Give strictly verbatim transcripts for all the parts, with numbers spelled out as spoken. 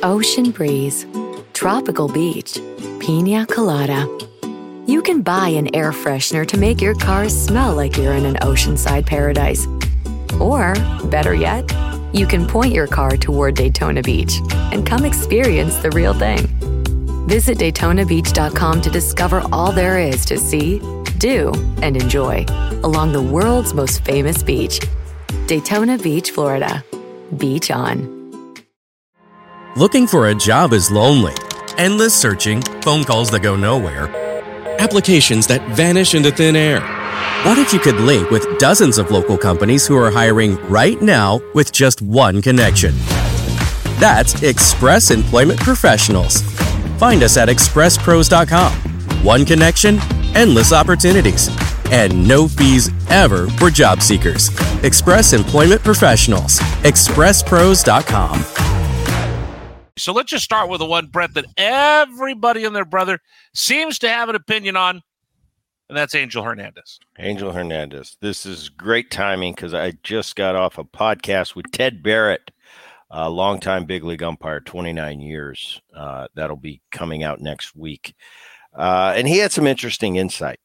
Ocean breeze, tropical beach, pina colada. You can buy an air freshener to make your car smell like you're in an oceanside paradise. Or, better yet, you can point your car toward Daytona Beach and come experience the real thing. Visit Daytona Beach dot com to discover all there is to see, do, and enjoy along the world's most famous beach. Daytona Beach, Florida. Beach on. Looking for a job is lonely. Endless searching, phone calls that go nowhere, applications that vanish into thin air. What if you could link with dozens of local companies who are hiring right now with just one connection? That's Express Employment Professionals. Find us at express pros dot com. One connection, endless opportunities, and no fees ever for job seekers. Express Employment Professionals. express pros dot com. So let's just start with the one, Brett, that everybody and their brother seems to have an opinion on, and that's Angel Hernandez. Angel Hernandez. This is great timing because I just got off a podcast with Ted Barrett, a longtime big league umpire, twenty-nine years. Uh, that'll be coming out next week. Uh, and he had some interesting insight.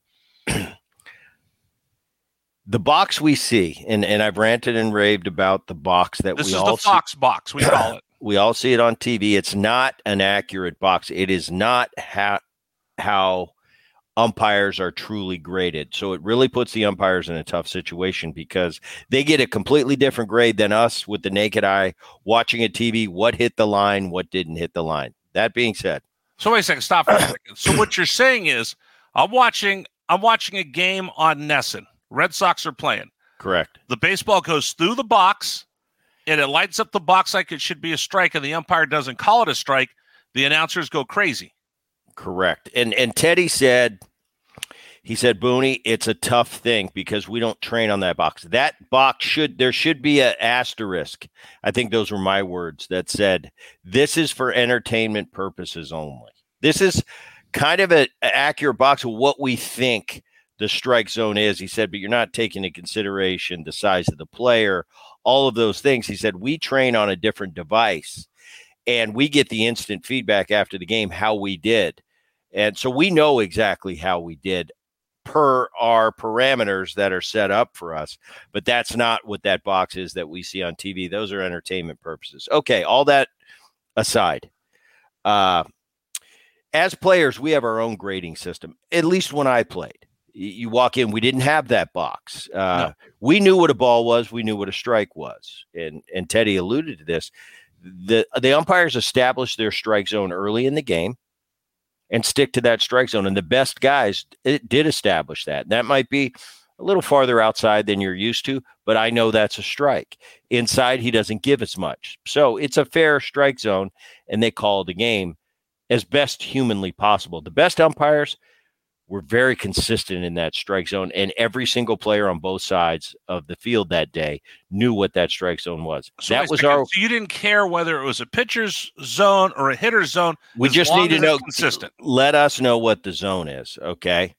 The box we see, and, and I've ranted and raved about the box that this we is all the Fox see. box, we call it. We all see it on T V. It's not an accurate box. It is not how, how umpires are truly graded. So it really puts the umpires in a tough situation because they get a completely different grade than us with the naked eye watching a T V. What hit the line? What didn't hit the line? That being said. So wait a second. Stop for a second. So what you're saying is I'm watching, I'm watching a game on Nesson. Red Sox are playing. Correct. The baseball goes through the box, and it lights up the box like it should be a strike, and the umpire doesn't call it a strike. The announcers go crazy. Correct. And and Teddy said, he said, Booney, it's a tough thing because we don't train on that box. That box should, there should be an asterisk. I think those were my words that said, this is for entertainment purposes only. This is kind of an accurate box of what we think the strike zone is. He said, but you're not taking into consideration the size of the player, all of those things. He said, we train on a different device and we get the instant feedback after the game, how we did. And so we know exactly how we did per our parameters that are set up for us, but that's not what that box is that we see on T V. Those are entertainment purposes. Okay. All that aside, uh, as players, we have our own grading system. At least when I played, you walk in, we didn't have that box. Uh, no. We knew what a ball was. We knew what a strike was. And, and Teddy alluded to this. The, the umpires established their strike zone early in the game and stick to that strike zone. And the best guys it did establish that. That might be a little farther outside than you're used to, but I know that's a strike. Inside, he doesn't give as much. So it's a fair strike zone, and they call the game as best humanly possible. The best umpires were very consistent in that strike zone, and every single player on both sides of the field that day knew what that strike zone was. So that was second. our. So you didn't care whether it was a pitcher's zone or a hitter's zone. We just need to know. Consistent. Let us know what the zone is, okay?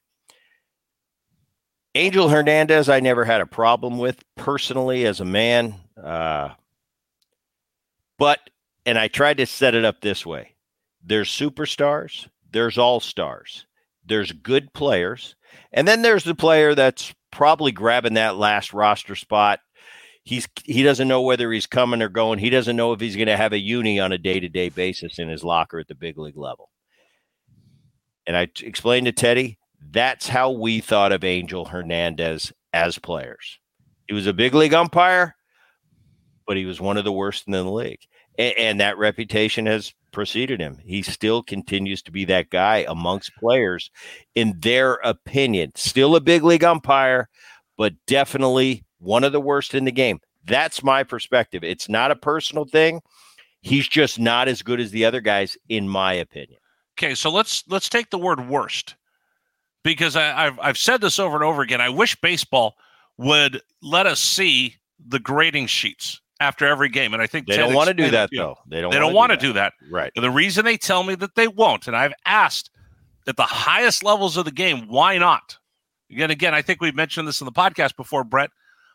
Angel Hernandez, I never had a problem with personally as a man, uh, but and I tried to set it up this way: there's superstars, there's all-stars. There's good players, and then there's the player that's probably grabbing that last roster spot. He's he doesn't know whether he's coming or going. He doesn't know if he's going to have a uni on a day-to-day basis in his locker at the big league level. And I t- explained to Teddy, that's how we thought of Angel Hernandez as players. He was a big league umpire, but he was one of the worst in the league. And, and that reputation has preceded him. He still continues to be that guy amongst players in their opinion. Still a big league umpire, but definitely one of the worst in the game. That's my perspective. It's not a personal thing. He's just not as good as the other guys, in my opinion. Okay, so let's let's take the word worst, because I, I've I've said this over and over again. I wish baseball would let us see the grading sheets after every game. And I think they don't want to do that, though. They don't, they don't want to do that. Right. And the reason they tell me that they won't, and I've asked at the highest levels of the game, why not? Again, again, I think we've mentioned this in the podcast before, Brett.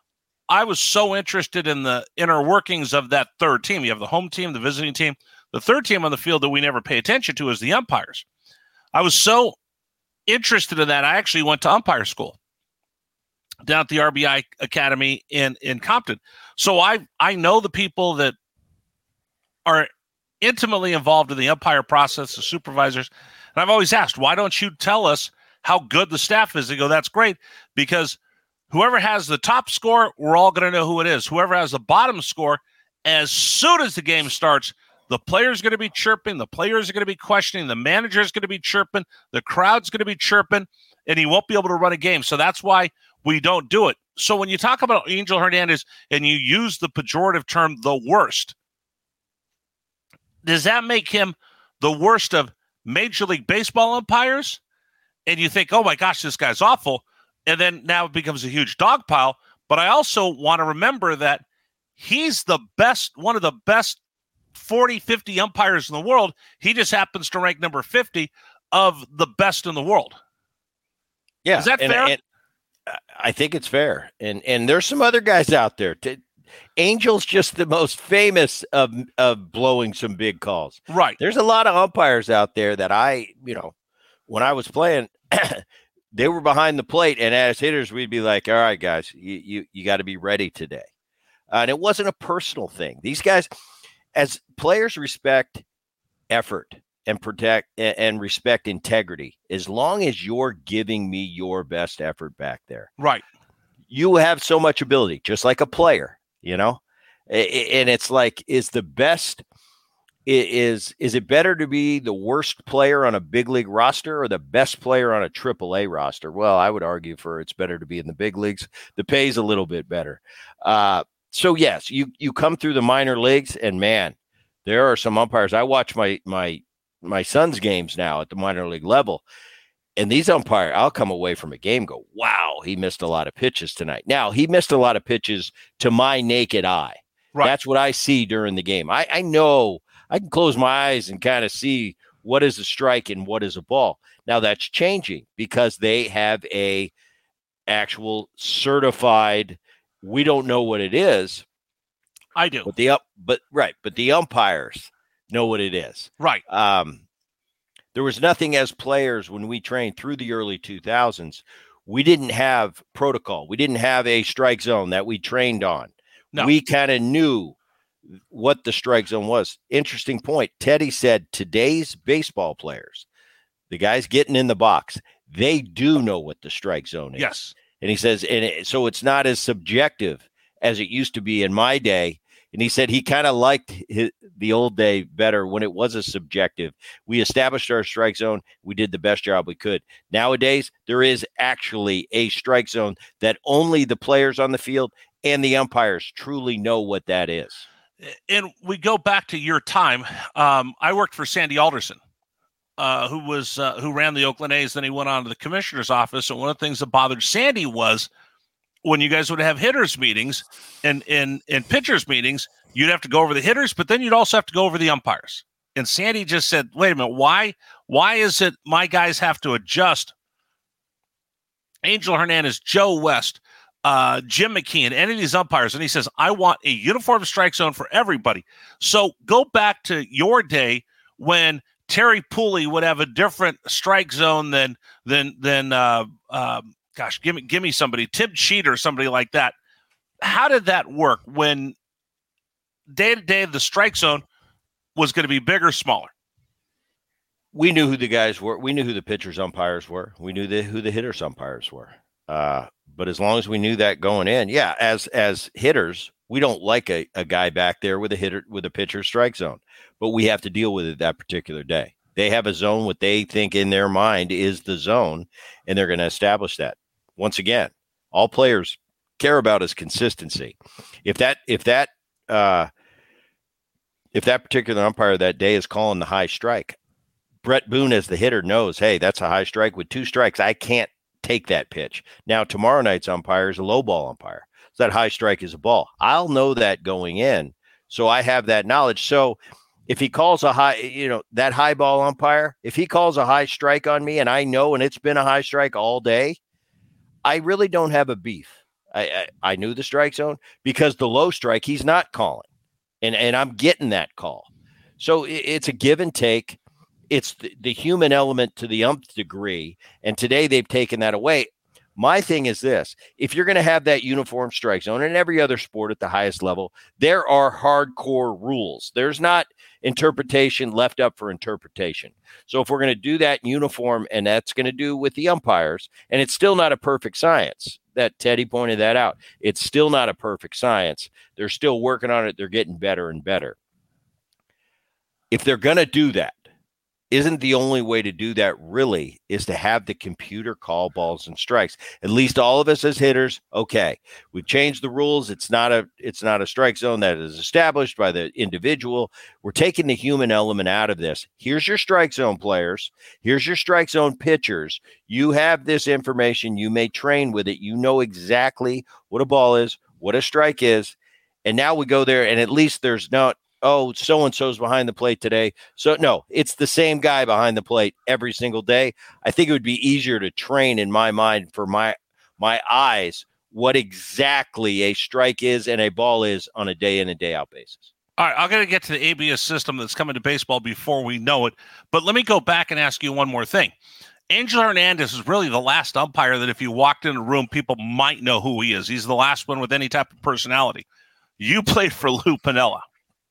I was so interested in the inner workings of that third team. You have the home team, the visiting team. The third team on the field that we never pay attention to is the umpires. I was so interested in that, I actually went to umpire school down at the R B I Academy in, in Compton. So I I know the people that are intimately involved in the umpire process, the supervisors. And I've always asked, why don't you tell us how good the staff is? They go, that's great, because whoever has the top score, we're all going to know who it is. Whoever has the bottom score, as soon as the game starts, the player's going to be chirping, the players are going to be questioning, the manager's going to be chirping, the crowd's going to be chirping, and he won't be able to run a game. So that's why we don't do it. So when you talk about Angel Hernandez and you use the pejorative term, the worst, does that make him the worst of Major League Baseball umpires? And you think, oh my gosh, this guy's awful. And then now it becomes a huge dog pile. But I also want to remember that he's the best, one of the best forty, fifty umpires in the world. He just happens to rank number fifty of the best in the world. Yeah. Is that and, fair? And I think it's fair. And and there's some other guys out there. Angel's just the most famous of, of blowing some big calls. Right. There's a lot of umpires out there that I, you know, when I was playing, they were behind the plate, and as hitters, we'd be like, all right, guys, you you, you got to be ready today. Uh, and it wasn't a personal thing. These guys, as players, respect effort and protect and respect integrity. As long as you're giving me your best effort back there. Right. You have so much ability, just like a player. You know, and it's like, is the best, is, is it better to be the worst player on a big league roster or the best player on a triple A roster? Well, I would argue for it's better to be in the big leagues. The pay's a little bit better. Uh, so yes, you, you come through the minor leagues, and man, there are some umpires. I watch my, my, my son's games now at the minor league level. And these umpires, I'll come away from a game, go, wow, he missed a lot of pitches tonight. Now, he missed a lot of pitches to my naked eye. Right. That's what I see during the game. I, I know I can close my eyes and kind of see what is a strike and what is a ball. Now, that's changing because they have a actual certified, we don't know what it is. I do. But the up, but right, but the umpires know what it is. Right. Um, There was nothing as players when we trained through the early two thousands. We didn't have protocol. We didn't have a strike zone that we trained on. No. We kind of knew what the strike zone was. Interesting point. Teddy said today's baseball players, the guys getting in the box, they do know what the strike zone is. Yes. And he says, and it, so it's not as subjective as it used to be in my day. And he said he kind of liked his, the old day better when it was a subjective. We established our strike zone. We did the best job we could. Nowadays, there is actually a strike zone that only the players on the field and the umpires truly know what that is. And we go back to your time. Um, I worked for Sandy Alderson, uh, who was uh, who ran the Oakland A's. Then he went on to the commissioner's office. And one of the things that bothered Sandy was when you guys would have hitters meetings and in and pitchers meetings, you'd have to go over the hitters, but then you'd also have to go over the umpires. And Sandy just said, wait a minute, why, why is it my guys have to adjust? Angel Hernandez, Joe West, uh, Jim McKeon, any of these umpires. And he says, I want a uniform strike zone for everybody. So go back to your day when Terry Pooley would have a different strike zone than, than, than, uh, um, Gosh, give me give me somebody, Tim Cheat or somebody like that. How did that work when day to day the strike zone was going to be bigger, smaller? We knew who the guys were. We knew who the pitchers umpires were. We knew the, who the hitters umpires were. Uh, but as long as we knew that going in, yeah, as as hitters, we don't like a, a guy back there with a hitter with a pitcher strike zone, but we have to deal with it that particular day. They have a zone, what they think in their mind is the zone, and they're going to establish that. Once again, all players care about is consistency. If that, if that, uh, if that particular umpire that day is calling the high strike, Brett Boone as the hitter knows, hey, that's a high strike with two strikes. I can't take that pitch. Now, tomorrow night's umpire is a low ball umpire. So that high strike is a ball. I'll know that going in. So I have that knowledge. So if he calls a high, you know, that high ball umpire, if he calls a high strike on me and I know, and it's been a high strike all day, I really don't have a beef. I, I I knew the strike zone because the low strike he's not calling, and and I'm getting that call. So it, it's a give and take. It's the, the human element to the umpth degree, and today they've taken that away. My thing is this: if you're going to have that uniform strike zone in every other sport at the highest level, there are hardcore rules. There's not interpretation left up for interpretation. So if we're going to do that uniform, and that's going to do with the umpires, and it's still not a perfect science. That Teddy pointed that out. It's still not a perfect science. They're still working on it. They're getting better and better. If they're going to do that, isn't the only way to do that really is to have the computer call balls and strikes. At least all of us as hitters, okay, we've changed the rules. It's not a it's not a strike zone that is established by the individual. We're taking the human element out of this. Here's your strike zone players. Here's your strike zone pitchers. You have this information. You may train with it. You know exactly what a ball is, what a strike is. And now we go there, and at least there's not, oh, so-and-so's behind the plate today. So, no, it's the same guy behind the plate every single day. I think it would be easier to train in my mind for my my eyes what exactly a strike is and a ball is on a day-in and day-out basis. All right, I'm going to get to the A B S system that's coming to baseball before we know it. But let me go back and ask you one more thing. Angel Hernandez is really the last umpire that if you walked in a room, people might know who he is. He's the last one with any type of personality. You played for Lou Piniella.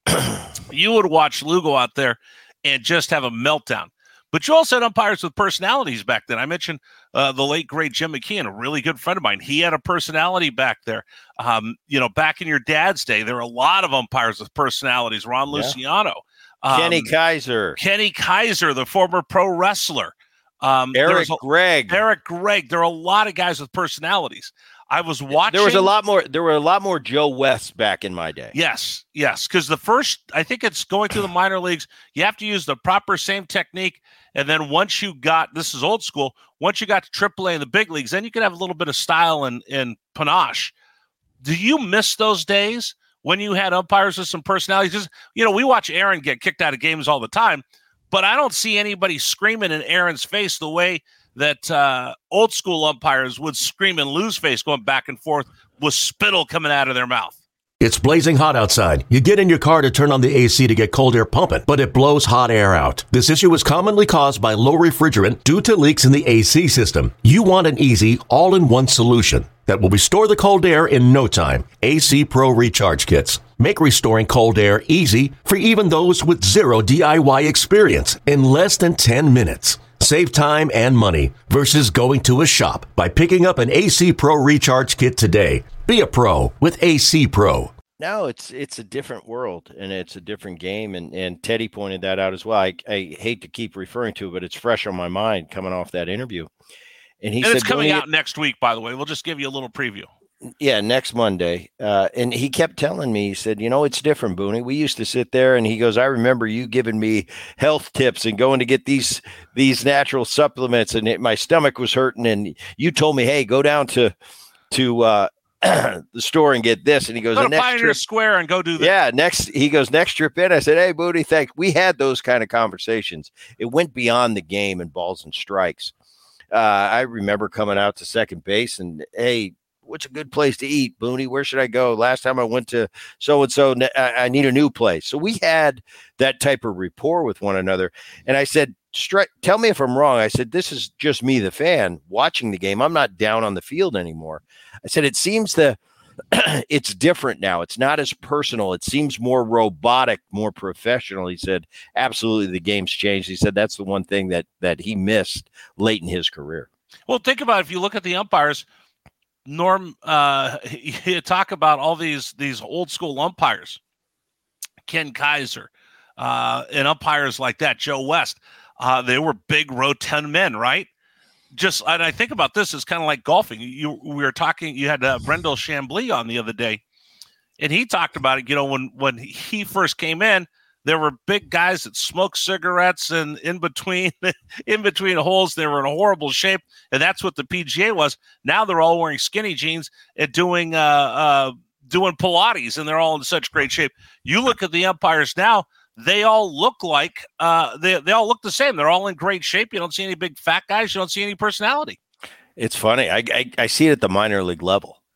You would watch Lou go out there and just have a meltdown. But you also had umpires with personalities back then. I mentioned uh, the late, great Jim McKeon, a really good friend of mine. He had a personality back there. Um, you know, back in your dad's day, there were a lot of umpires with personalities. Ron yeah. Luciano. Um, Kenny Kaiser. Kenny Kaiser, the former pro wrestler. Um, Eric a, Gregg. Eric Gregg. There are a lot of guys with personalities. I was watching. There was a lot more. There were a lot more Joe West back in my day. Yes, yes. Because the first, I think it's going through the minor leagues. You have to use the proper same technique, and then once you got, this is old school. Once you got to triple A in the big leagues, then you can have a little bit of style and and panache. Do you miss those days when you had umpires with some personalities? Because you know we watch Aaron get kicked out of games all the time, but I don't see anybody screaming in Aaron's face the way that uh, old school umpires would scream in Lou's face going back and forth with spittle coming out of their mouth. It's blazing hot outside. You get in your car to turn on the A C to get cold air pumping, but it blows hot air out. This issue is commonly caused by low refrigerant due to leaks in the A C system. You want an easy, all-in-one solution that will restore the cold air in no time. A C Pro Recharge Kits make restoring cold air easy for even those with zero D I Y experience in less than ten minutes. Save time and money versus going to a shop by picking up an A C Pro Recharge Kit today. Be a pro with A C Pro. No, it's it's a different world, and it's a different game, and, and Teddy pointed that out as well. I, I hate to keep referring to it, but it's fresh on my mind coming off that interview. And he and said, it's coming out next week, by the way. We'll just give you a little preview. Yeah, next Monday. Uh, and he kept telling me, he said, you know, it's different, Booney. We used to sit there, and he goes, I remember you giving me health tips and going to get these these natural supplements, and it, my stomach was hurting, and you told me, hey, go down to to uh, the store and get this. And he goes, go to next Pioneer trip, Square and go do that. Yeah, next, he goes, next trip in. I said, hey, Booney, thanks. We had those kind of conversations. It went beyond the game and balls and strikes. Uh, I remember coming out to second base and, hey, what's a good place to eat, Booney? Where should I go? Last time I went to so-and-so, I need a new place. So we had that type of rapport with one another. And I said, Stri- tell me if I'm wrong. I said, this is just me, the fan, watching the game. I'm not down on the field anymore. I said, it seems the it's different now. It's not as personal. It seems more robotic, more professional. He said, absolutely, the game's changed. He said that's the one thing that that he missed late in his career. Well, think about it. If you look at the umpires, Norm, uh, you talk about all these these old school umpires, Ken Kaiser, uh, and umpires like that, Joe West. Uh, they were big rotund men, right? Just, and I think about this as kind of like golfing. You, we were talking. You had uh, Brendel Chambly on the other day, and he talked about it. You know, when when he first came in, there were big guys that smoked cigarettes, and in between in between holes, they were in a horrible shape, and that's what the P G A was. Now they're all wearing skinny jeans and doing uh, uh, doing Pilates, and they're all in such great shape. You look at the umpires now; they all look like uh, they they all look the same. They're all in great shape. You don't see any big fat guys. You don't see any personality. It's funny. I I, I see it at the minor league level.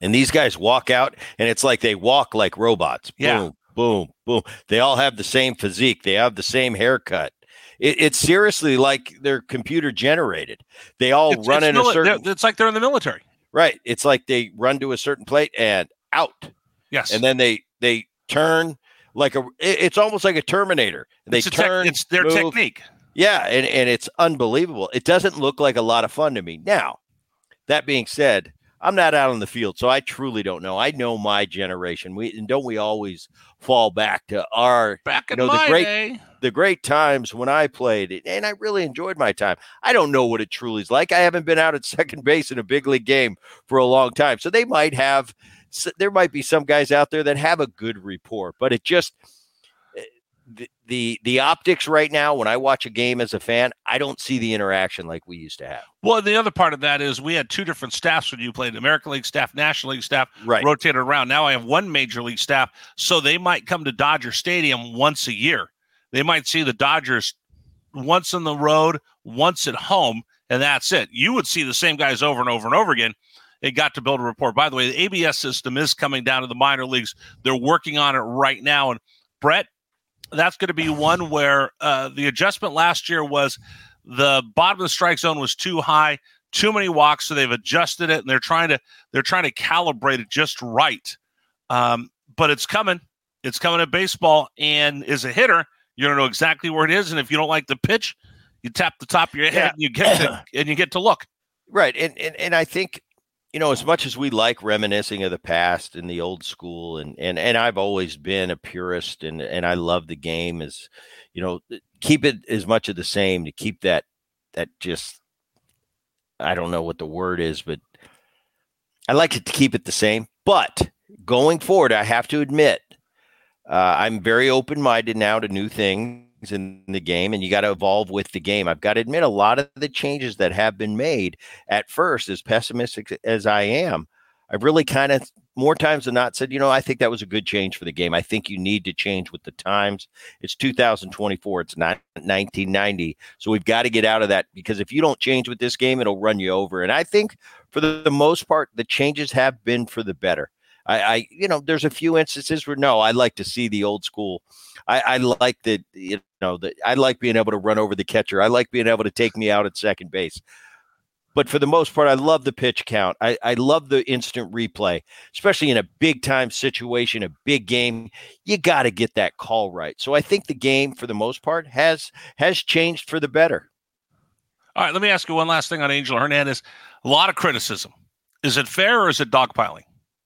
And these guys walk out, and it's like they walk like robots. Yeah. Boom, boom, boom. They all have the same physique. They have the same haircut. It, it's seriously like they're computer generated. They all it's, run it's in mili- a certain. It's like they're in the military. Right. It's like they run to a certain plate and out. Yes. And then they they turn like a. It's almost like a Terminator. They it's turn. Tec- it's their move. technique. Yeah, and and it's unbelievable. It doesn't look like a lot of fun to me. Now, that being said, I'm not out on the field, so I truly don't know. I know my generation. We and don't we always fall back to our back in you know, my the great, day. the great times when I played it, and I really enjoyed my time. I don't know what it truly is like. I haven't been out at second base in a big league game for a long time, so they might have. There might be some guys out there that have a good rapport, but it just. The, the the optics right now, when I watch a game as a fan, I don't see the interaction like we used to have. Well, the other part of that is we had two different staffs when you played. American League staff, National League staff, right. rotated around. Now I have one Major League staff, so they might come to Dodger Stadium once a year. They might see the Dodgers once on the road, once at home, and that's it. You would see the same guys over and over and over again. It got to build a rapport. By the way, the A B S system is coming down to the minor leagues. They're working on it right now. And Brett, that's going to be one where uh, the adjustment last year was the bottom of the strike zone was too high, too many walks, so they've adjusted it and they're trying to they're trying to calibrate it just right. Um, but it's coming, it's coming at baseball, and as a hitter, you're going to know exactly where it is. And if you don't like the pitch, you tap the top of your head yeah. and you get to, and you get to look right. And and and I think. You know, as much as we like reminiscing of the past and the old school, and and and I've always been a purist, and and I love the game, as you know, keep it as much of the same to keep that that just I don't know what the word is, but I like it to keep it the same. But going forward, I have to admit, uh, I'm very open-minded now to new things in the game, and you got to evolve with the game. I've got to admit, a lot of the changes that have been made at first, as pessimistic as I am, I've really kind of more times than not said, you know, I think that was a good change for the game. I think you need to change with the times. It's two thousand twenty-four. It's not nineteen ninety. So we've got to get out of that, because if you don't change with this game, it'll run you over. And I think for the, the most part, the changes have been for the better. I, I, you know, there's a few instances where, no, I like to see the old school. I, I like that, you know, that I like being able to run over the catcher. I like being able to take me out at second base. But for the most part, I love the pitch count. I, I love the instant replay, especially in a big time situation, a big game. You got to get that call right. So I think the game, for the most part, has has changed for the better. All right, let me ask you one last thing on Angel Hernandez. A lot of criticism. Is it fair or is it dogpiling?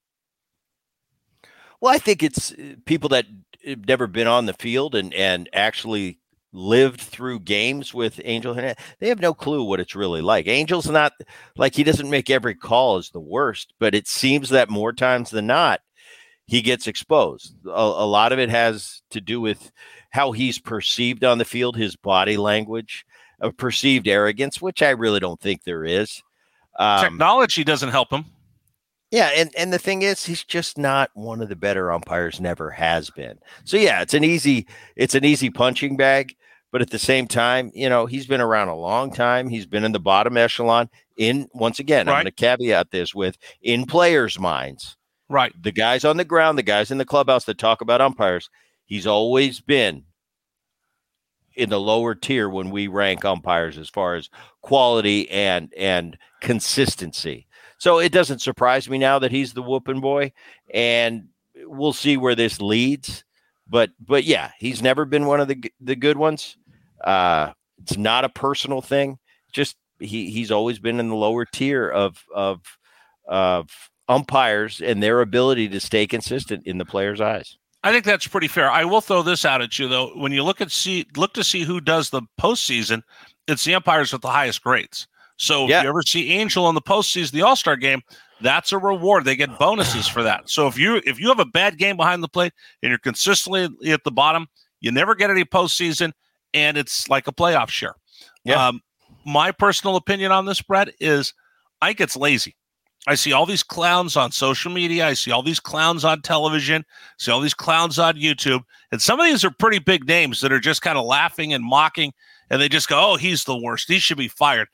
Well, I think it's people that have never been on the field and, and actually lived through games with Angel Hernandez. They have no clue what it's really like. Angel's not like, he doesn't make every call as the worst, but it seems that more times than not, he gets exposed. A, a lot of it has to do with how he's perceived on the field, his body language, of perceived arrogance, which I really don't think there is. Um, Technology doesn't help him. Yeah, and, and the thing is, he's just not one of the better umpires, never has been. So yeah, it's an easy it's an easy punching bag, but at the same time, you know, he's been around a long time. He's been in the bottom echelon in, once again, right. I'm going to caveat this with, in players' minds. Right. The guys on the ground, the guys in the clubhouse that talk about umpires, he's always been in the lower tier when we rank umpires as far as quality and and consistency. So it doesn't surprise me now that he's the whooping boy, and we'll see where this leads. But but yeah, he's never been one of the the good ones. Uh, it's not a personal thing. Just he he's always been in the lower tier of of of umpires and their ability to stay consistent in the player's eyes. I think that's pretty fair. I will throw this out at you though. When you look at see look to see who does the postseason, it's the umpires with the highest grades. So if yeah. you ever see Angel in the postseason, the All-Star game, that's a reward. They get bonuses for that. So if you if you have a bad game behind the plate and you're consistently at the bottom, you never get any postseason, and it's like a playoff share. Yeah. Um, my personal opinion on this, Brett, is I think it's lazy. I see all these clowns on social media. I see all these clowns on television. See all these clowns on YouTube. And some of these are pretty big names that are just kind of laughing and mocking, and they just go, oh, he's the worst. He should be fired.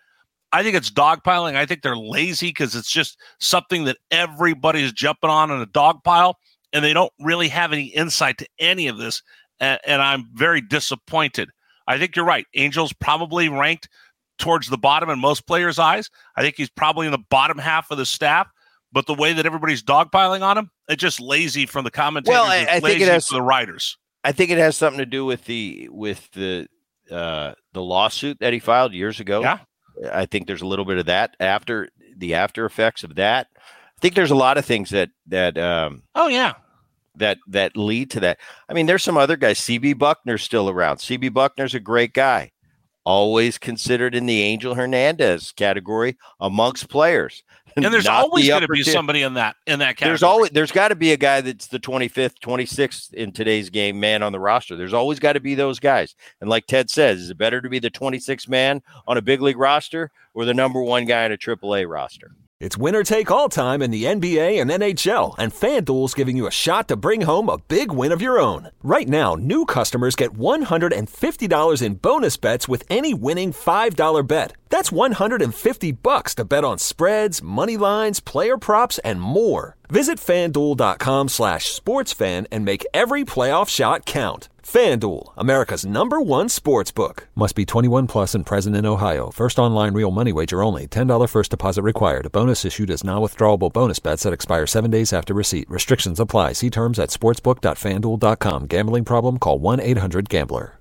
I think it's dogpiling. I think they're lazy because it's just something that everybody's jumping on in a dog pile, and they don't really have any insight to any of this. And, and I'm very disappointed. I think you're right. Angel's probably ranked towards the bottom in most players' eyes. I think he's probably in the bottom half of the staff. But the way that everybody's dogpiling on him, it's just lazy from the commentators. Well, I, I think it has for the writers. I think it has something to do with the with the uh, the lawsuit that he filed years ago. Yeah. I think there's a little bit of that after the after effects of that. I think there's a lot of things that that um, oh yeah that that lead to that. I mean, there's some other guys. C B Buckner's still around. C B Buckner's a great guy, always considered in the Angel Hernandez category amongst players. And there's Not always the going to upper be tier. somebody in that in that category. There's always there's got to be a guy that's the twenty-fifth, twenty-sixth in today's game man on the roster. There's always got to be those guys. And like Ted says, is it better to be the twenty-sixth man on a big league roster or the number one guy on a triple A roster? It's winner take all time in the N B A and N H L, and FanDuel's giving you a shot to bring home a big win of your own. Right now, new customers get one hundred fifty dollars in bonus bets with any winning five dollar bet. That's one hundred fifty bucks to bet on spreads, money lines, player props, and more. Visit FanDuel.com slash sportsfan and make every playoff shot count. FanDuel, America's number one sports book. Must be twenty-one plus and present in Ohio. First online real money wager only. ten dollars first deposit required. Bonus issued as non-withdrawable bonus bets that expire seven days after receipt. Restrictions apply. See terms at sportsbook dot fanduel dot com. Gambling problem? Call one eight hundred gambler.